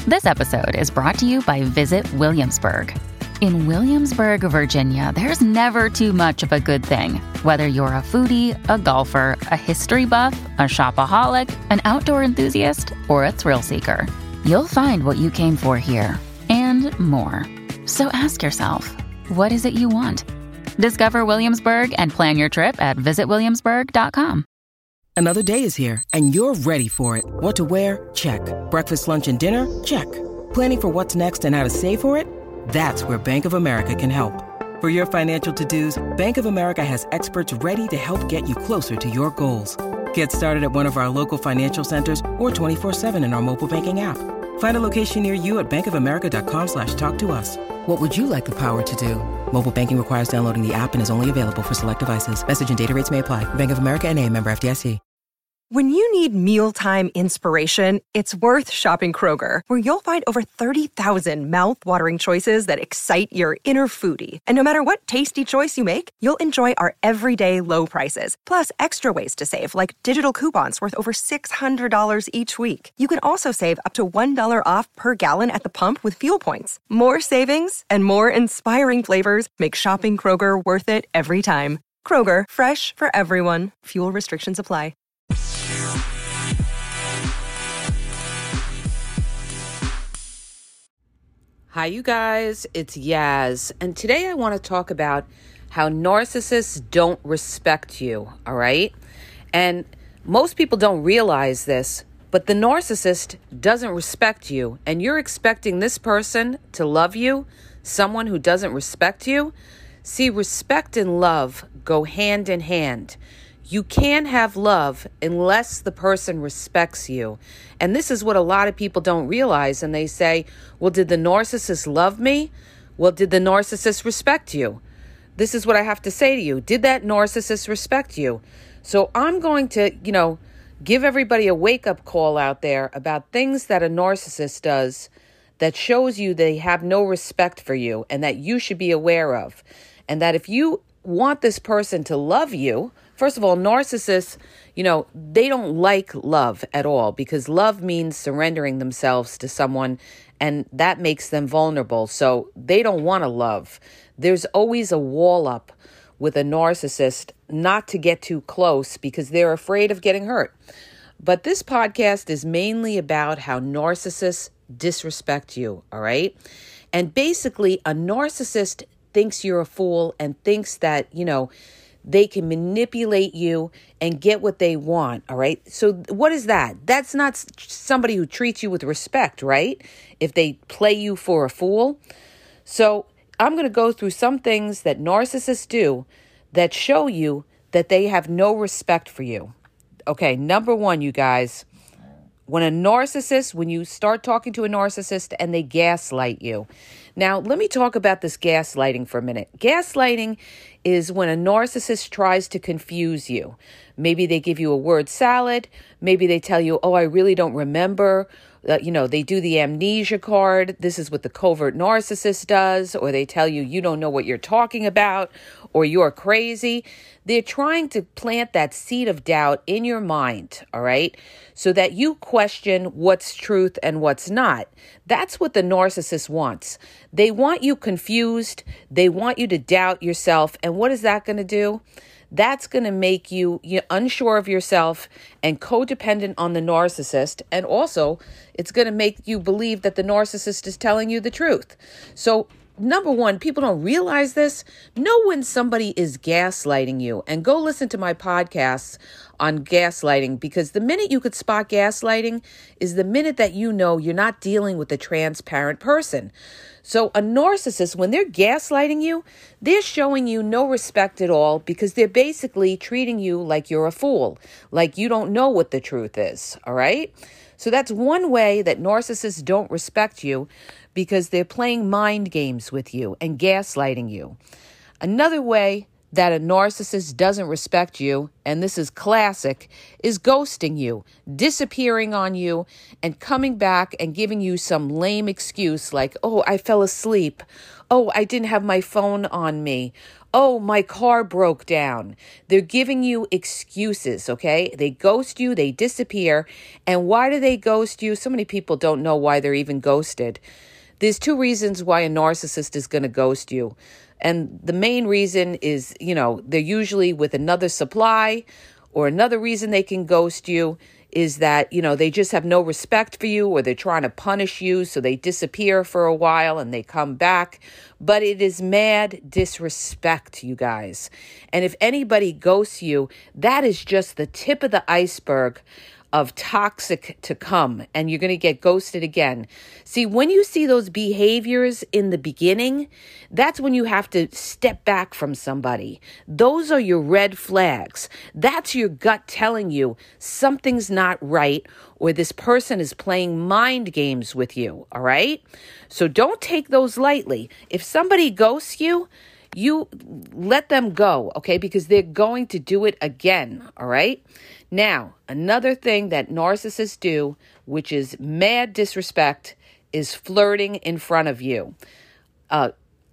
This episode is brought to you by Visit Williamsburg. In Williamsburg, Virginia, there's never too much of a good thing. Whether you're a foodie, a golfer, a history buff, a shopaholic, an outdoor enthusiast, or a thrill seeker, you'll find what you came for here and more. So ask yourself, what is it you want? Discover Williamsburg and plan your trip at visitwilliamsburg.com. Another day is here, and you're ready for it. What to wear? Check. Breakfast, lunch, and dinner? Check. Planning for what's next and how to save for it? That's where Bank of America can help. For your financial to-dos, Bank of America has experts ready to help get you closer to your goals. Get started at one of our local financial centers or 24/7 in our mobile banking app. Find a location near you at bankofamerica.com/talktous. What would you like the power to do? Mobile banking requires downloading the app and is only available for select devices. Message and data rates may apply. Bank of America N.A., member FDIC. When you need mealtime inspiration, it's worth shopping Kroger, where you'll find over 30,000 mouth-watering choices that excite your inner foodie. And no matter what tasty choice you make, you'll enjoy our everyday low prices, plus extra ways to save, like digital coupons worth over $600 each week. You can also save up to $1 off per gallon at the pump with fuel points. More savings and more inspiring flavors make shopping Kroger worth it every time. Kroger, fresh for everyone. Fuel restrictions apply. Hi, you guys. It's Yaz. And today I want to talk about how narcissists don't respect you, all right? And most people don't realize this, but the narcissist doesn't respect you. And you're expecting this person to love you, someone who doesn't respect you. See, respect and love go hand in hand. You can't have love unless the person respects you. And this is what a lot of people don't realize. And they say, well, did the narcissist love me? Well, did the narcissist respect you? This is what I have to say to you. Did that narcissist respect you? So I'm going to, give everybody a wake-up call out there about things that a narcissist does that shows you they have no respect for you and that you should be aware of. And that if you want this person to love you, first of all, narcissists, they don't like love at all because love means surrendering themselves to someone and that makes them vulnerable. So they don't want to love. There's always a wall up with a narcissist not to get too close because they're afraid of getting hurt. But this podcast is mainly about how narcissists disrespect you, all right? And basically, a narcissist thinks you're a fool and thinks that, they can manipulate you and get what they want, all right? So what is that? That's not somebody who treats you with respect, right? If they play you for a fool. So I'm going to go through some things that narcissists do that show you that they have no respect for you. Okay, number one, you guys, when you start talking to a narcissist and they gaslight you. Now, let me talk about this gaslighting for a minute. Gaslighting is when a narcissist tries to confuse you. Maybe they give you a word salad. Maybe they tell you, I really don't remember. They do the amnesia card. This is what the covert narcissist does. Or they tell you, you don't know what you're talking about, or you're crazy. They're trying to plant that seed of doubt in your mind, all right? So that you question what's truth and what's not. That's what the narcissist wants. They want you confused. They want you to doubt yourself. And what is that going to do? That's going to make you unsure of yourself and codependent on the narcissist. And also, it's going to make you believe that the narcissist is telling you the truth. So, number one, people don't realize this. Know when somebody is gaslighting you. And go listen to my podcasts on gaslighting, because the minute you could spot gaslighting is the minute that you're not dealing with a transparent person. So a narcissist, when they're gaslighting you, they're showing you no respect at all because they're basically treating you like you're a fool, like you don't know what the truth is, all right? So that's one way that narcissists don't respect you, because they're playing mind games with you and gaslighting you. Another way that a narcissist doesn't respect you, and this is classic, is ghosting you, disappearing on you, and coming back and giving you some lame excuse like, oh, I fell asleep. Oh, I didn't have my phone on me. Oh, my car broke down. They're giving you excuses, okay? They ghost you, they disappear. And why do they ghost you? So many people don't know why they're even ghosted. There's two reasons why a narcissist is going to ghost you. And the main reason is, they're usually with another supply, or another reason they can ghost you is that, they just have no respect for you, or they're trying to punish you, so they disappear for a while and they come back. But it is mad disrespect, you guys. And if anybody ghosts you, that is just the tip of the iceberg of toxic to come, and you're going to get ghosted again. See, when you see those behaviors in the beginning, that's when you have to step back from somebody. Those are your red flags. That's your gut telling you something's not right, or this person is playing mind games with you, all right? So don't take those lightly. If somebody ghosts you, you let them go, okay? Because they're going to do it again, all right? Now, another thing that narcissists do, which is mad disrespect, is flirting in front of you. A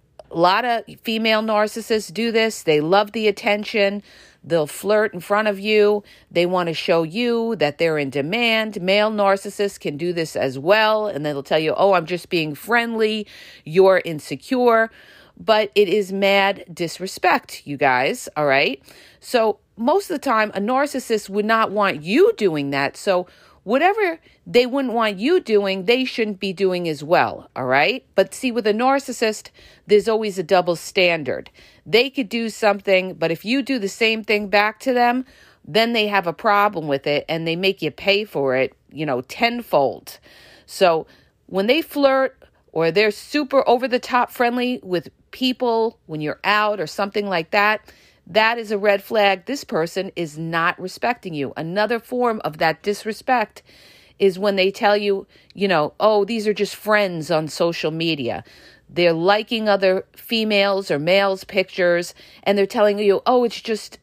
lot of female narcissists do this. They love the attention. They'll flirt in front of you. They want to show you that they're in demand. Male narcissists can do this as well. And they'll tell you, oh, I'm just being friendly. You're insecure. But it is mad disrespect, you guys, all right? So most of the time, a narcissist would not want you doing that. So whatever they wouldn't want you doing, they shouldn't be doing as well, all right? But see, with a narcissist, there's always a double standard. They could do something, but if you do the same thing back to them, then they have a problem with it, and they make you pay for it, tenfold. So when they flirt, or they're super over-the-top friendly with people when you're out or something like that, that is a red flag. This person is not respecting you. Another form of that disrespect is when they tell you, oh, these are just friends on social media. They're liking other females or males' pictures, and they're telling you, oh, it's just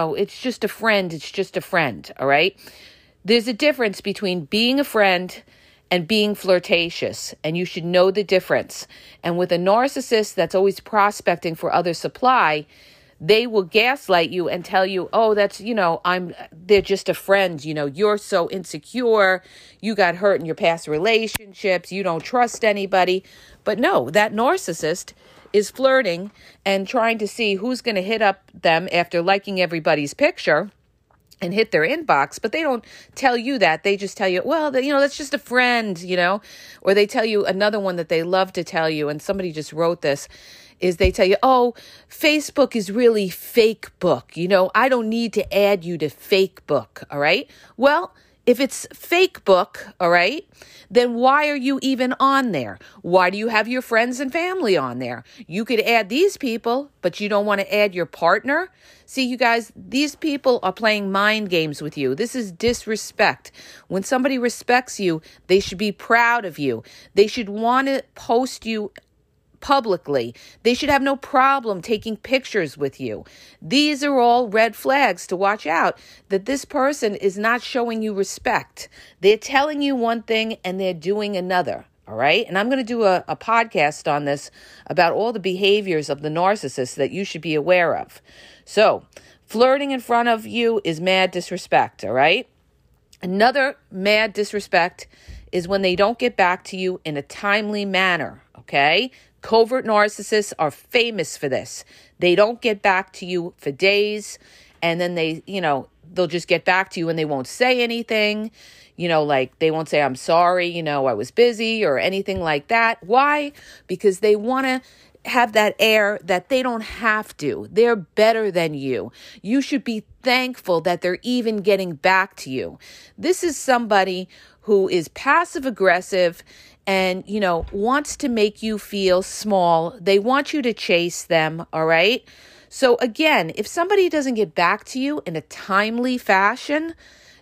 a friend. It's just a friend, all right? There's a difference between being a friend and being flirtatious, and you should know the difference. And with a narcissist that's always prospecting for other supply, they will gaslight you and tell you, oh, that's, they're just a friend. You're so insecure. You got hurt in your past relationships. You don't trust anybody. But no, that narcissist is flirting and trying to see who's going to hit up them after liking everybody's picture and hit their inbox, but they don't tell you that. They just tell you, well, that's just a friend, or they tell you another one that they love to tell you, and somebody just wrote this, is they tell you, oh, Facebook is really fake book. I don't need to add you to fake book, all right? Well, if it's fake book, all right, then why are you even on there? Why do you have your friends and family on there? You could add these people, but you don't want to add your partner? See, you guys, these people are playing mind games with you. This is disrespect. When somebody respects you, they should be proud of you. They should want to post you publicly. They should have no problem taking pictures with you. These are all red flags to watch out that this person is not showing you respect. They're telling you one thing and they're doing another. All right. And I'm going to do a podcast on this about all the behaviors of the narcissist that you should be aware of. So flirting in front of you is mad disrespect. All right. Another mad disrespect is when they don't get back to you in a timely manner. Okay. Covert narcissists are famous for this. They don't get back to you for days, and then they'll just get back to you and they won't say anything. Like they won't say, I'm sorry, I was busy or anything like that. Why? Because they want to have that air that they don't have to. They're better than you. You should be thankful that they're even getting back to you. This is somebody who is passive aggressive and, wants to make you feel small. They want you to chase them, all right? So again, if somebody doesn't get back to you in a timely fashion,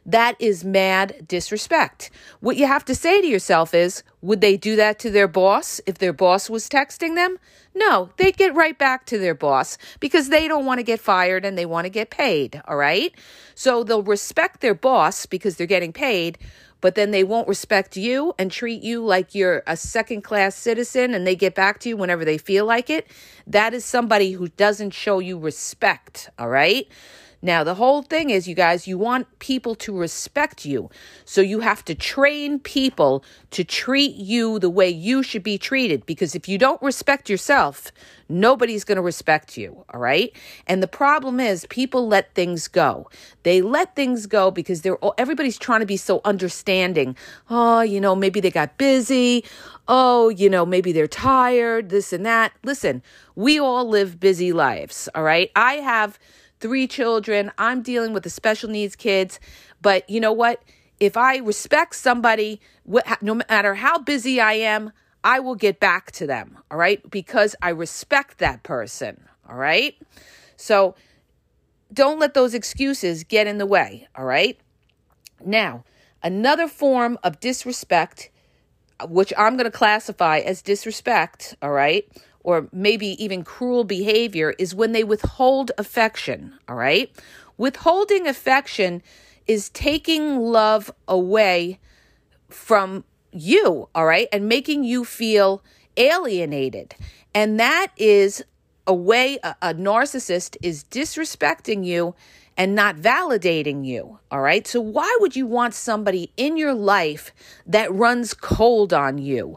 That is mad disrespect. What you have to say to yourself is, would they do that to their boss if their boss was texting them? No, they'd get right back to their boss because they don't want to get fired and they want to get paid, all right? So they'll respect their boss because they're getting paid, but then they won't respect you and treat you like you're a second-class citizen and they get back to you whenever they feel like it. That is somebody who doesn't show you respect, all right? Now, the whole thing is, you guys, you want people to respect you. So you have to train people to treat you the way you should be treated. Because if you don't respect yourself, nobody's going to respect you, all right? And the problem is people let things go. They let things go because everybody's trying to be so understanding. Oh, maybe they got busy. Oh, maybe they're tired, this and that. Listen, we all live busy lives, all right? I have 3 children. I'm dealing with the special needs kids. But you know what? If I respect somebody, no matter how busy I am, I will get back to them, all right? Because I respect that person, all right? So don't let those excuses get in the way, all right? Now, another form of disrespect, which I'm going to classify as disrespect, all right, or maybe even cruel behavior, is when they withhold affection, all right? Withholding affection is taking love away from you, all right, and making you feel alienated. And that is a way a narcissist is disrespecting you and not validating you, all right? So why would you want somebody in your life that runs cold on you?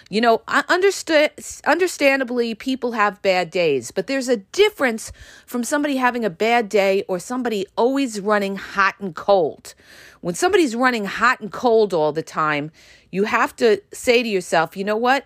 Understandably, people have bad days, but there's a difference from somebody having a bad day or somebody always running hot and cold. When somebody's running hot and cold all the time, you have to say to yourself, you know what?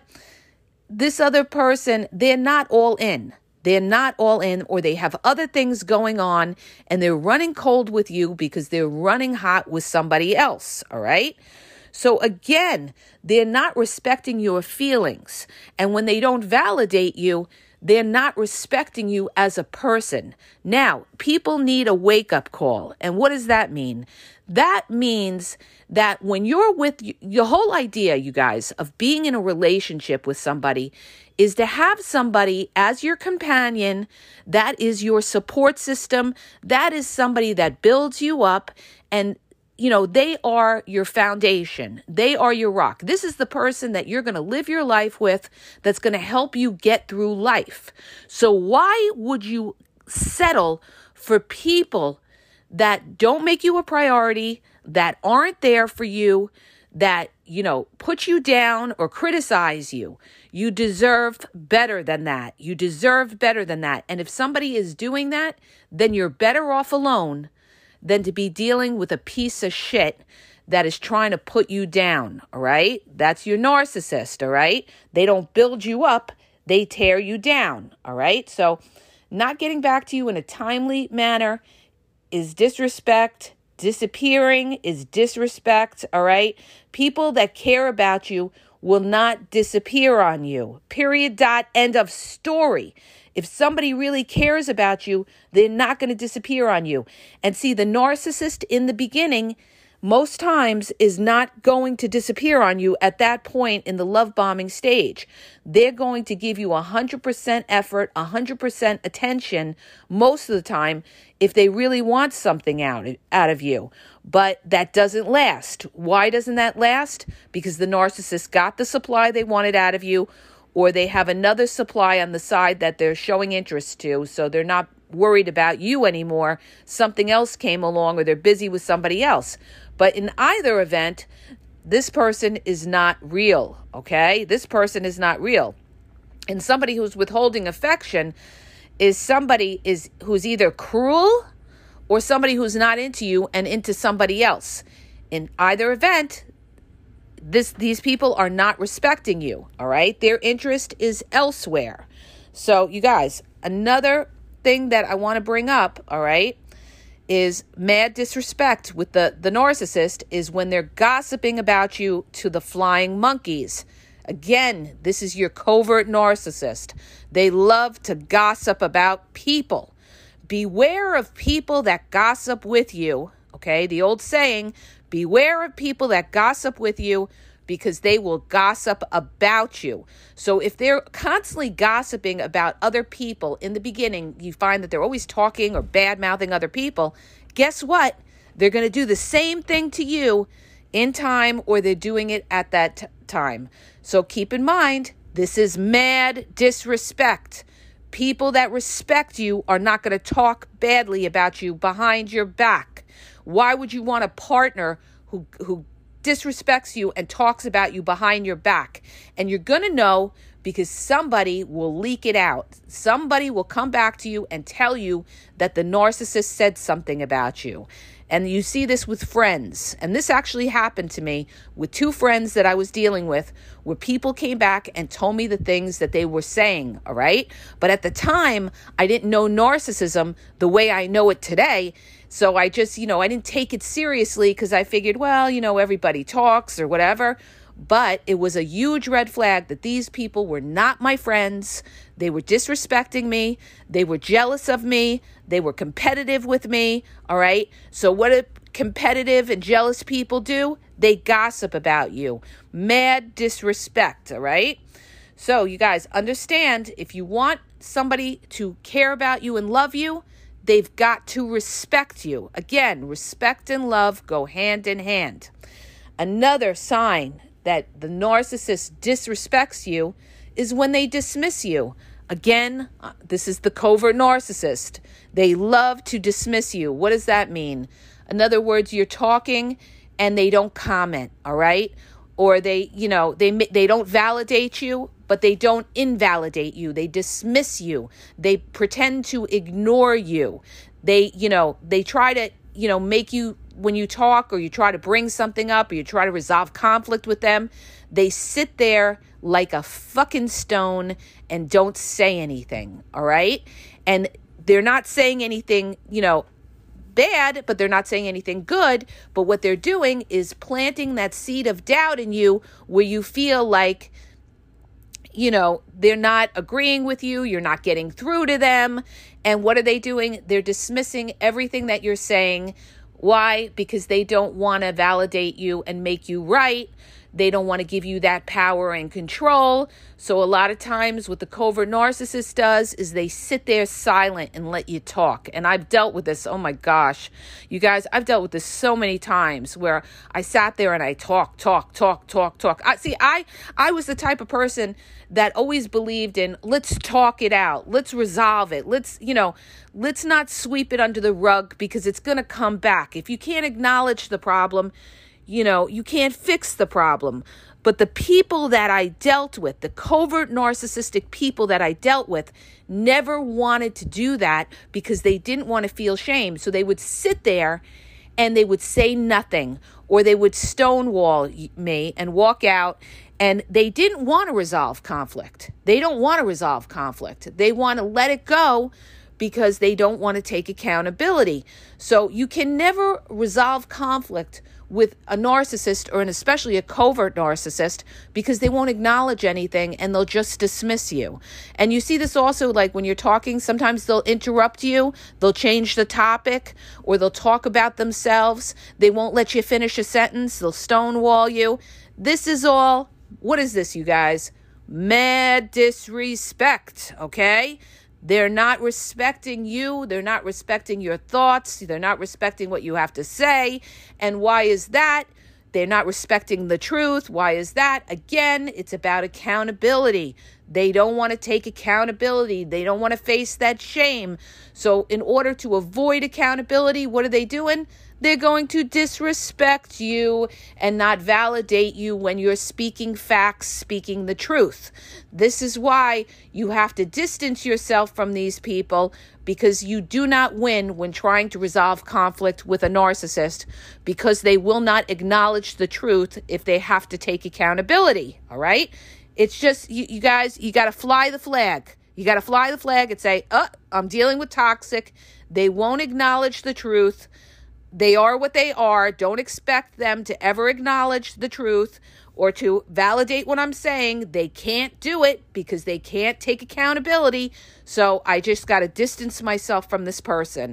This other person, they're not all in. They're not all in, or they have other things going on, and they're running cold with you because they're running hot with somebody else, all right? So again, they're not respecting your feelings. And when they don't validate you, they're not respecting you as a person. Now, people need a wake-up call. And what does that mean? That means that when you're with your whole idea, you guys, of being in a relationship with somebody is to have somebody as your companion, that is your support system, that is somebody that builds you up, and they are your foundation. They are your rock. This is the person that you're going to live your life with that's going to help you get through life. So why would you settle for people that don't make you a priority, that aren't there for you, that, put you down or criticize you? You deserve better than that. You deserve better than that. And if somebody is doing that, then you're better off alone than to be dealing with a piece of shit that is trying to put you down, all right? That's your narcissist, all right? They don't build you up, they tear you down, all right? So not getting back to you in a timely manner is disrespect. Disappearing is disrespect, all right? People that care about you will not disappear on you. Period, dot, end of story. If somebody really cares about you, they're not going to disappear on you. And see, the narcissist in the beginning, most times, is not going to disappear on you at that point in the love bombing stage. They're going to give you 100% effort, 100% attention most of the time if they really want something out of you. But that doesn't last. Why doesn't that last? Because the narcissist got the supply they wanted out of you, or they have another supply on the side that they're showing interest to, so they're not worried about you anymore. Something else came along, or they're busy with somebody else. But in either event, this person is not real, okay? This person is not real. And somebody who's withholding affection is somebody who's either cruel or somebody who's not into you and into somebody else. In either event, these people are not respecting you, all right? Their interest is elsewhere. So, you guys, another thing that I want to bring up, all right, is mad disrespect with the narcissist is when they're gossiping about you to the flying monkeys. Again, this is your covert narcissist. They love to gossip about people. Beware of people that gossip with you, okay? The old saying, beware of people that gossip with you because they will gossip about you. So if they're constantly gossiping about other people in the beginning, you find that they're always talking or bad-mouthing other people, guess what? They're going to do the same thing to you in time, or they're doing it at that time. So keep in mind, this is mad disrespect. People that respect you are not going to talk badly about you behind your back. Why would you want a partner who disrespects you and talks about you behind your back? And you're going to know because somebody will leak it out. Somebody will come back to you and tell you that the narcissist said something about you. And you see this with friends. And this actually happened to me with two friends that I was dealing with, where people came back and told me the things that they were saying, all right? But at the time, I didn't know narcissism the way I know it today. So I just, I didn't take it seriously because I figured, well, everybody talks or whatever. But it was a huge red flag that these people were not my friends. They were disrespecting me. They were jealous of me. They were competitive with me. All right. So what do competitive and jealous people do? They gossip about you. Mad disrespect. All right. So you guys understand, if you want somebody to care about you and love you, they've got to respect you. Again, respect and love go hand in hand. Another sign that the narcissist disrespects you is when they dismiss you. Again, this is the covert narcissist. They love to dismiss you. What does that mean? In other words, you're talking and they don't comment, all right? Or they don't validate you, but they don't invalidate you. They dismiss you. They pretend to ignore you. They try to, make you, when you talk or you try to bring something up or you try to resolve conflict with them, they sit there like a fucking stone and don't say anything, all right? And they're not saying anything, bad, but they're not saying anything good. But what they're doing is planting that seed of doubt in you where you feel like, they're not agreeing with you. You're not getting through to them. And what are they doing? They're dismissing everything that you're saying. Why? Because they don't want to validate you and make you right. They don't want to give you that power and control. So a lot of times what the covert narcissist does is they sit there silent and let you talk. And I've dealt with this. Oh my gosh. You guys, I've dealt with this so many times where I sat there and I talk. I was the type of person that always believed in, let's talk it out. Let's resolve it. Let's not sweep it under the rug because it's going to come back. If you can't acknowledge the problem, you can't fix the problem. But the people that I dealt with, the covert narcissistic people that I dealt with, never wanted to do that because they didn't want to feel shame. So they would sit there and they would say nothing, or they would stonewall me and walk out. And they didn't want to resolve conflict. They don't want to resolve conflict. They want to let it go because they don't want to take accountability. So you can never resolve conflict with a narcissist, or especially a covert narcissist, because they won't acknowledge anything and they'll just dismiss you. And you see this also like when you're talking, sometimes they'll interrupt you, they'll change the topic, or they'll talk about themselves. They won't let you finish a sentence. They'll stonewall you. This is all, what is this, you guys? Mad disrespect, okay? They're not respecting you. They're not respecting your thoughts. They're not respecting what you have to say. And why is that? They're not respecting the truth. Why is that? Again, it's about accountability. They don't want to take accountability. They don't want to face that shame. So in order to avoid accountability, what are they doing? They're going to disrespect you and not validate you when you're speaking facts, speaking the truth. This is why you have to distance yourself from these people, because you do not win when trying to resolve conflict with a narcissist, because they will not acknowledge the truth if they have to take accountability. All right? It's just, you guys, you got to fly the flag. You got to fly the flag and say, I'm dealing with toxic. They won't acknowledge the truth. They are what they are. Don't expect them to ever acknowledge the truth or to validate what I'm saying. They can't do it because they can't take accountability. So I just got to distance myself from this person.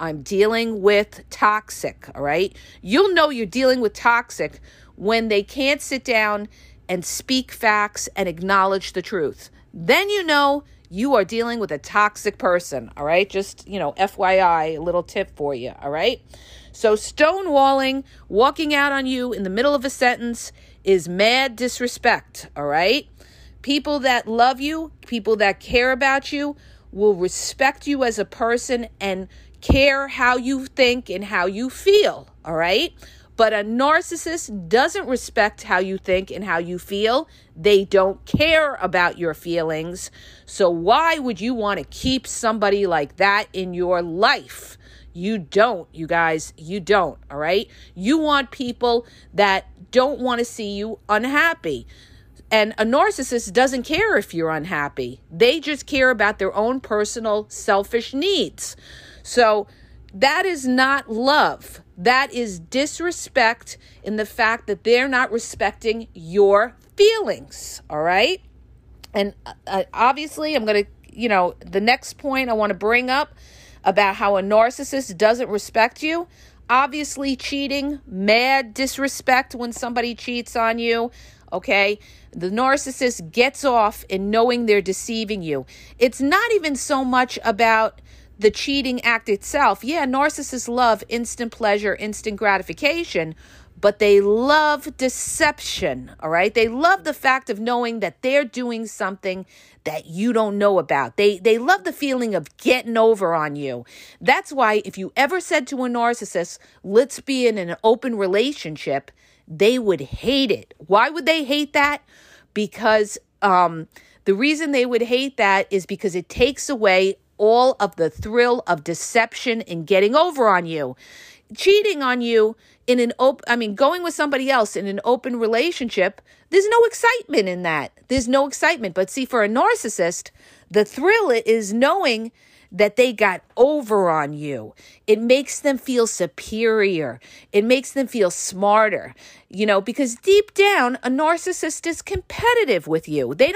I'm dealing with toxic, all right? You'll know you're dealing with toxic when they can't sit down and speak facts and acknowledge the truth. Then you know you are dealing with a toxic person, all right? Just, FYI, a little tip for you, all right? So stonewalling, walking out on you in the middle of a sentence is mad disrespect, all right? People that love you, people that care about you, will respect you as a person and care how you think and how you feel, all right? But a narcissist doesn't respect how you think and how you feel. They don't care about your feelings. So why would you want to keep somebody like that in your life? You don't, you guys. You don't, all right? You want people that don't want to see you unhappy. And a narcissist doesn't care if you're unhappy. They just care about their own personal selfish needs. So that is not love. That is disrespect in the fact that they're not respecting your feelings, all right? And obviously, I'm going to, the next point I want to bring up about how a narcissist doesn't respect you. Obviously, cheating, mad disrespect when somebody cheats on you, okay? The narcissist gets off in knowing they're deceiving you. It's not even so much about the cheating act itself. Yeah, narcissists love instant pleasure, instant gratification, but they love deception, all right? They love the fact of knowing that they're doing something that you don't know about. They love the feeling of getting over on you. That's why if you ever said to a narcissist, let's be in an open relationship, they would hate it. Why would they hate that? Because the reason they would hate that is because it takes away all of the thrill of deception and getting over on you. Cheating on you in going with somebody else in an open relationship, there's no excitement in that. There's no excitement. But see, for a narcissist, the thrill is knowing that they got over on you. It makes them feel superior. It makes them feel smarter, because deep down, a narcissist is competitive with you. They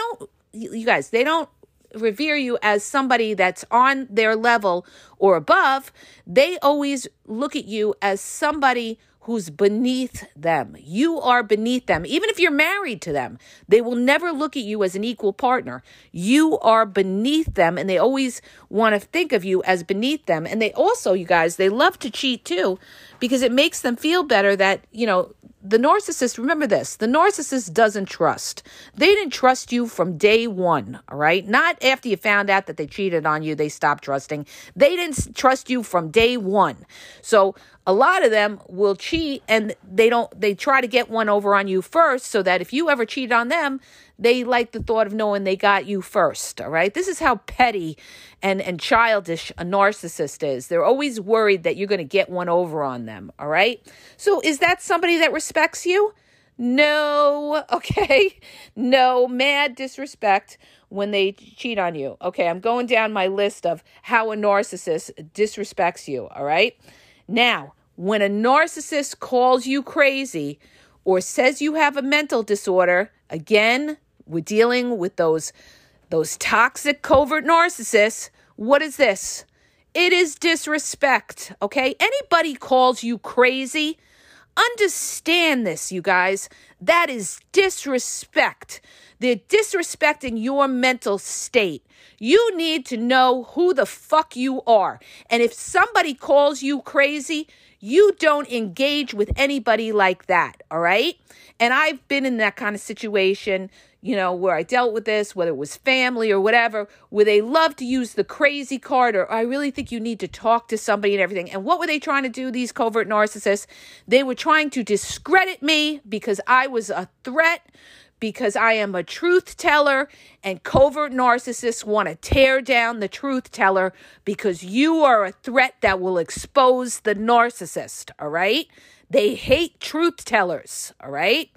don't revere you as somebody that's on their level or above. They always look at you as somebody who's beneath them. You are beneath them. Even if you're married to them, they will never look at you as an equal partner. You are beneath them, and they always want to think of you as beneath them. And they also, you guys, they love to cheat too, because it makes them feel better that, the narcissist, remember this, the narcissist doesn't trust. They didn't trust you from day one, all right? Not after you found out that they cheated on you, they stopped trusting. They didn't trust you from day one. So a lot of them will cheat, and they try to get one over on you first, so that if you ever cheat on them, they like the thought of knowing they got you first, all right? This is how petty and childish a narcissist is. They're always worried that you're going to get one over on them, all right? So is that somebody that respects you? No, okay? No, mad disrespect when they cheat on you. Okay, I'm going down my list of how a narcissist disrespects you, all right? Now, when a narcissist calls you crazy or says you have a mental disorder, again, we're dealing with those toxic covert narcissists. What is this? It is disrespect, okay? Anybody calls you crazy, understand this, you guys. That is disrespect. They're disrespecting your mental state. You need to know who the fuck you are. And if somebody calls you crazy, you don't engage with anybody like that, all right? And I've been in that kind of situation, where I dealt with this, whether it was family or whatever, where they love to use the crazy card, or I really think you need to talk to somebody and everything. And what were they trying to do, these covert narcissists? They were trying to discredit me because I was a threat, because I am a truth teller, and covert narcissists want to tear down the truth teller because you are a threat that will expose the narcissist, all right? They hate truth tellers, all right?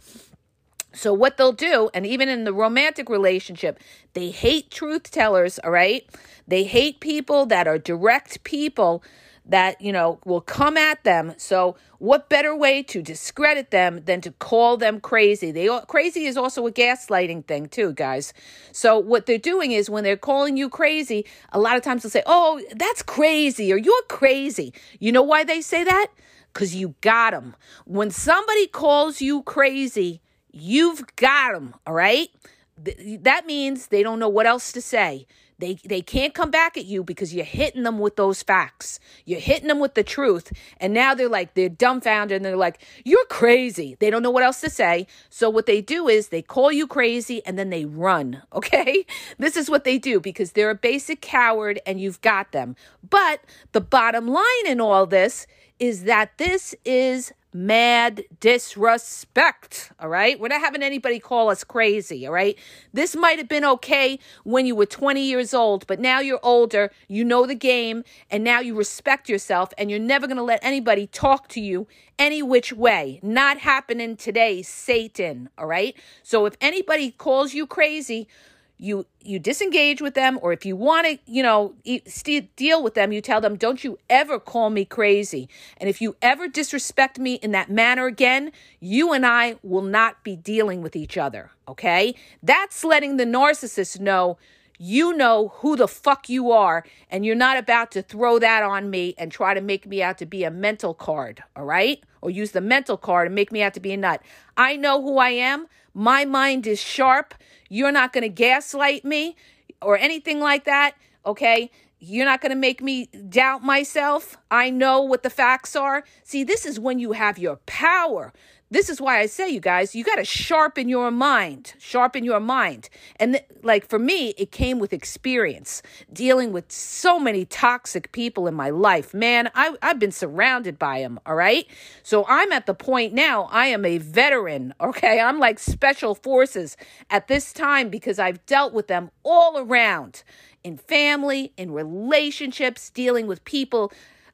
So what they'll do, and even in the romantic relationship, they hate truth tellers, all right? They hate people that are direct people that, will come at them. So what better way to discredit them than to call them crazy? Crazy is also a gaslighting thing too, guys. So what they're doing is when they're calling you crazy, a lot of times they'll say, oh, that's crazy, or you're crazy. You know why they say that? Because you got them. When somebody calls you crazy, you've got them, all right? That means they don't know what else to say. They can't come back at you because you're hitting them with those facts. You're hitting them with the truth. And now they're dumbfounded and they're like, you're crazy. They don't know what else to say. So what they do is they call you crazy and then they run, okay? This is what they do because they're a basic coward and you've got them. But the bottom line in all this is that this is mad disrespect, all right? We're not having anybody call us crazy, all right? This might have been okay when you were 20 years old, but now you're older, you know the game, and now you respect yourself, and you're never going to let anybody talk to you any which way. Not happening today, Satan, all right? So if anybody calls you crazy, you disengage with them, or if you want to, deal with them, you tell them, don't you ever call me crazy. And if you ever disrespect me in that manner again, you and I will not be dealing with each other, okay? That's letting the narcissist know you know who the fuck you are, and you're not about to throw that on me and try to make me out to be a mental card, all right? Or use the mental card and make me out to be a nut. I know who I am. My mind is sharp. You're not going to gaslight me or anything like that, okay? You're not going to make me doubt myself. I know what the facts are. See, this is when you have your power. This is why I say, you guys, you got to sharpen your mind. Sharpen your mind. And for me, it came with experience, dealing with so many toxic people in my life. Man, I've been surrounded by them, all right? So I'm at the point now, I am a veteran, okay? I'm like special forces at this time because I've dealt with them all around, in family, in relationships, dealing with people,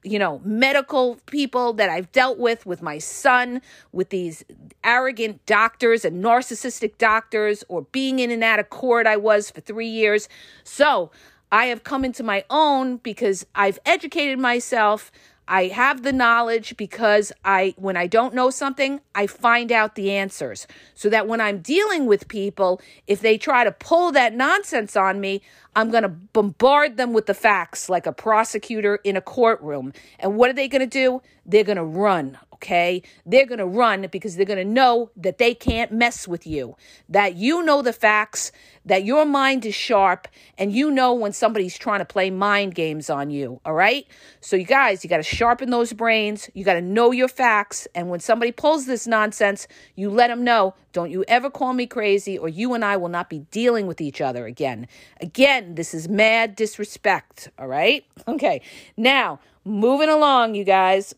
medical people that I've dealt with my son, with these arrogant doctors and narcissistic doctors, or being in and out of court I was for 3 years. So I have come into my own because I've educated myself. I have the knowledge because when I don't know something, I find out the answers. So that when I'm dealing with people, if they try to pull that nonsense on me, I'm going to bombard them with the facts like a prosecutor in a courtroom. And what are they going to do? They're going to run, okay? They're going to run because they're going to know that they can't mess with you, that you know the facts, that your mind is sharp, and you know when somebody's trying to play mind games on you, all right? So you guys, you got to sharpen those brains. You got to know your facts. And when somebody pulls this nonsense, you let them know, don't you ever call me crazy, or you and I will not be dealing with each other again. Again, this is mad disrespect, all right? Okay, now, moving along, you guys.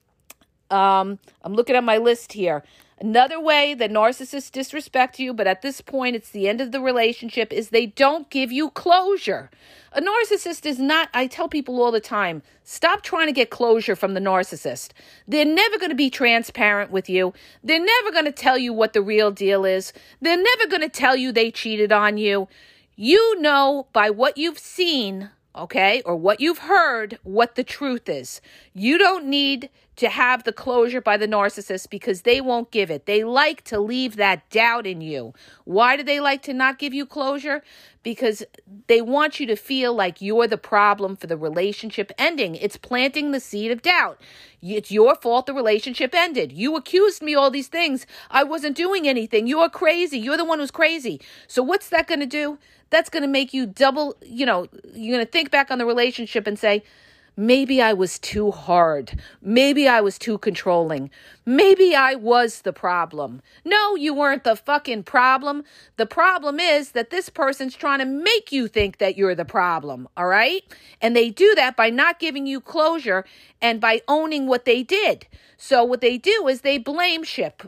I'm looking at my list here. Another way that narcissists disrespect you, but at this point it's the end of the relationship, is they don't give you closure. A narcissist is not, I tell people all the time, stop trying to get closure from the narcissist. They're never going to be transparent with you. They're never going to tell you what the real deal is. They're never going to tell you they cheated on you. You know by what you've seen, okay, or what you've heard, what the truth is. You don't need to have the closure by the narcissist because they won't give it. They like to leave that doubt in you. Why do they like to not give you closure? Because they want you to feel like you're the problem for the relationship ending. It's planting the seed of doubt. It's your fault the relationship ended. You accused me all these things. I wasn't doing anything. You're crazy. You're the one who's crazy. So what's that going to do? That's going to make you double, you're going to think back on the relationship and say, maybe I was too hard. Maybe I was too controlling. Maybe I was the problem. No, you weren't the fucking problem. The problem is that this person's trying to make you think that you're the problem, all right? And they do that by not giving you closure and by owning what they did. So what they do is they blame shift.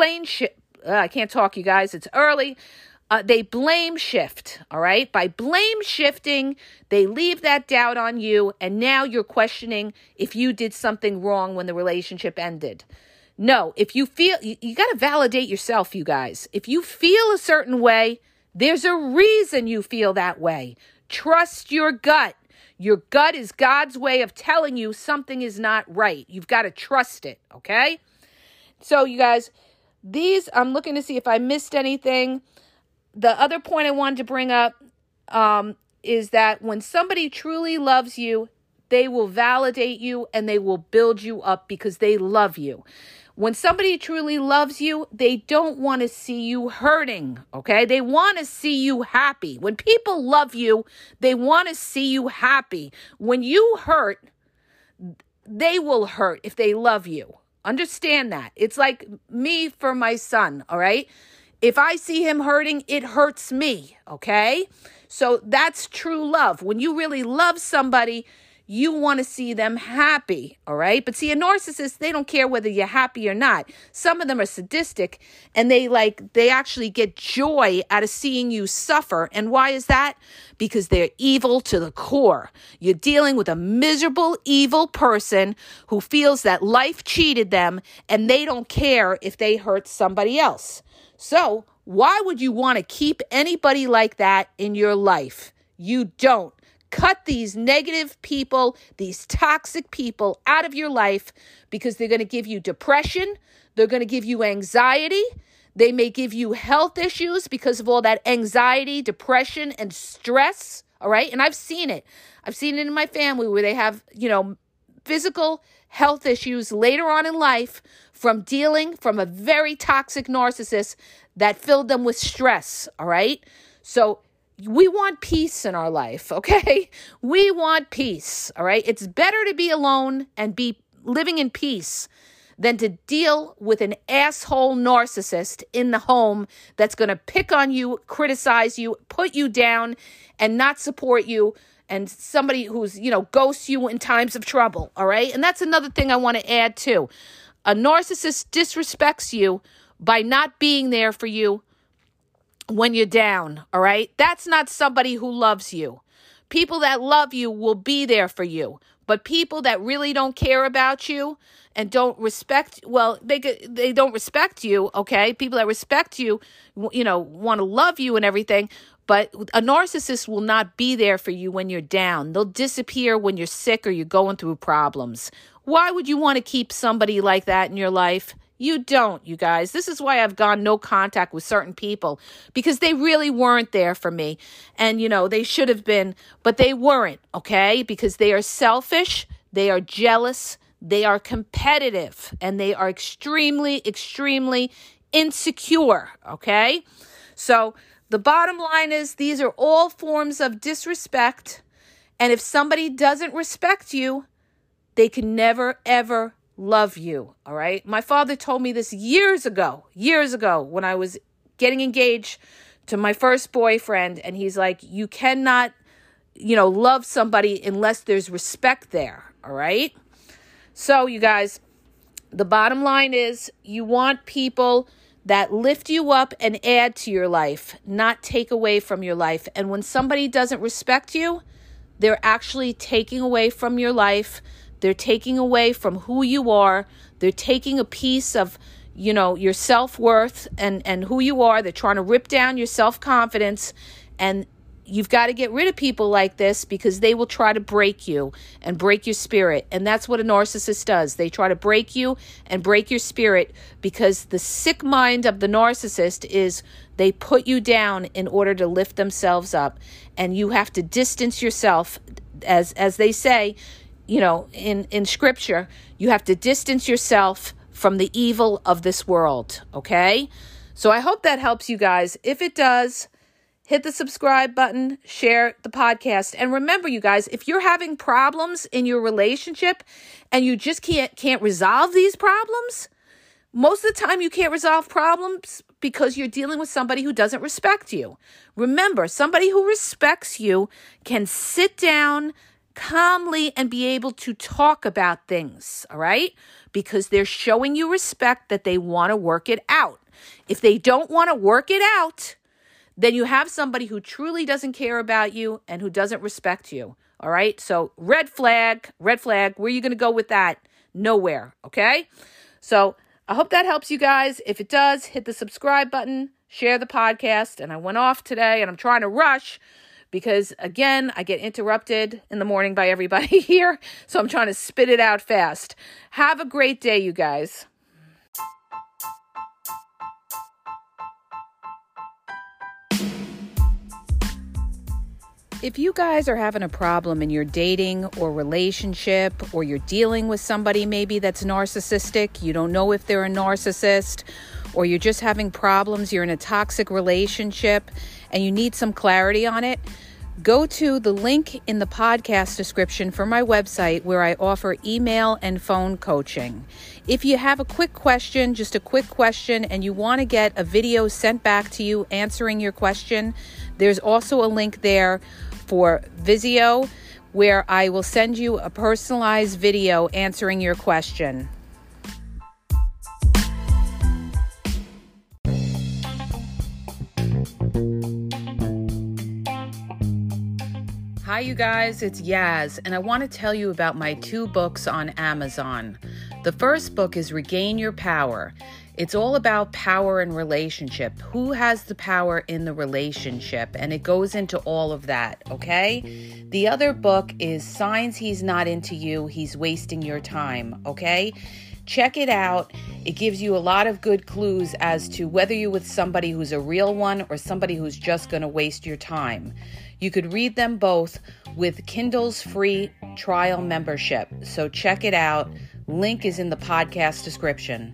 I can't talk, you guys. It's early. They blame shift, all right? By blame shifting, they leave that doubt on you, and now you're questioning if you did something wrong when the relationship ended. No, if you feel, you got to validate yourself, you guys. If you feel a certain way, there's a reason you feel that way. Trust your gut. Your gut is God's way of telling you something is not right. You've got to trust it, okay? So you guys, I'm looking to see if I missed anything. The other point I wanted to bring up is that when somebody truly loves you, they will validate you and they will build you up because they love you. When somebody truly loves you, they don't want to see you hurting, okay? They want to see you happy. When people love you, they want to see you happy. When you hurt, they will hurt if they love you. Understand that. It's like me for my son, all right? If I see him hurting, it hurts me, okay? So that's true love. When you really love somebody, you want to see them happy, all right? But see, a narcissist, they don't care whether you're happy or not. Some of them are sadistic, and they actually get joy out of seeing you suffer. And why is that? Because they're evil to the core. You're dealing with a miserable, evil person who feels that life cheated them, and they don't care if they hurt somebody else. So why would you want to keep anybody like that in your life? You don't. Cut these negative people, these toxic people out of your life because they're going to give you depression. They're going to give you anxiety. They may give you health issues because of all that anxiety, depression, and stress. All right. And I've seen it. I've seen it in my family where they have, physical health issues later on in life from a very toxic narcissist that filled them with stress. All right. So we want peace in our life, okay? We want peace, all right? It's better to be alone and be living in peace than to deal with an asshole narcissist in the home that's going to pick on you, criticize you, put you down, and not support you, and somebody who's, ghosts you in times of trouble, all right? And that's another thing I want to add too. A narcissist disrespects you by not being there for you when you're down, all right? That's not somebody who loves you. People that love you will be there for you. But people that really don't care about you and don't respect, they don't respect you, okay? People that respect you, want to love you and everything. But a narcissist will not be there for you when you're down. They'll disappear when you're sick or you're going through problems. Why would you want to keep somebody like that in your life? You don't, you guys. This is why I've gone no contact with certain people, because they really weren't there for me. And, they should have been, but they weren't, okay? Because they are selfish, they are jealous, they are competitive, and they are extremely, extremely insecure, okay? So the bottom line is these are all forms of disrespect. And if somebody doesn't respect you, they can never, ever love you, all right? My father told me this years ago, when I was getting engaged to my first boyfriend, and he's like, you cannot, love somebody unless there's respect there, all right? So, you guys, the bottom line is you want people that lift you up and add to your life, not take away from your life. And when somebody doesn't respect you, they're actually taking away from your life. They're taking away from who you are. They're taking a piece of, your self-worth and who you are. They're trying to rip down your self-confidence. And you've got to get rid of people like this because they will try to break you and break your spirit. And that's what a narcissist does. They try to break you and break your spirit because the sick mind of the narcissist is they put you down in order to lift themselves up. And you have to distance yourself, as they say, in scripture, you have to distance yourself from the evil of this world, okay? So I hope that helps you guys. If it does, hit the subscribe button, share the podcast. And remember, you guys, if you're having problems in your relationship and you just can't resolve these problems, most of the time you can't resolve problems because you're dealing with somebody who doesn't respect you. Remember, somebody who respects you can sit down calmly and be able to talk about things, all right? Because they're showing you respect that they want to work it out. If they don't want to work it out, then you have somebody who truly doesn't care about you and who doesn't respect you, all right? So red flag, where are you going to go with that? Nowhere, okay? So I hope that helps you guys. If it does, hit the subscribe button, share the podcast. And I went off today and I'm trying to rush because, again, I get interrupted in the morning by everybody here, so I'm trying to spit it out fast. Have a great day, you guys. If you guys are having a problem in your dating or relationship, or you're dealing with somebody maybe that's narcissistic, you don't know if they're a narcissist, or you're just having problems, you're in a toxic relationship, and you need some clarity on it, go to the link in the podcast description for my website where I offer email and phone coaching. If you have a quick question, just a quick question, and you want to get a video sent back to you answering your question, there's also a link there for Vizio where I will send you a personalized video answering your question. Hi, you guys, it's Yaz, and I want to tell you about my 2 books on Amazon. The first book is Regain Your Power. It's all about power and relationship. Who has the power in the relationship? And it goes into all of that, okay? The other book is Signs He's Not Into You, He's Wasting Your Time, okay? Check it out. It gives you a lot of good clues as to whether you're with somebody who's a real one or somebody who's just going to waste your time. You could read them both with Kindle's free trial membership. So check it out. Link is in the podcast description.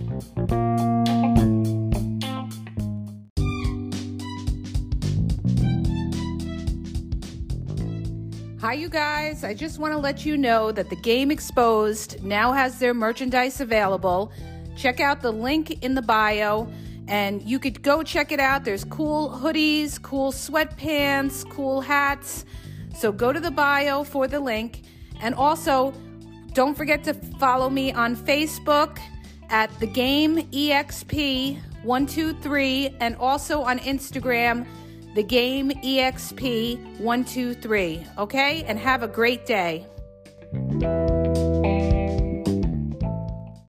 Hi, you guys. I just want to let you know that the Game Exposed now has their merchandise available. Check out the link in the bio, and you could go check it out. There's cool hoodies, cool sweatpants, cool hats. So go to the bio for the link. And also, don't forget to follow me on Facebook at The Game EXP 123, and also on Instagram, The Game EXP 123. Okay? And have a great day.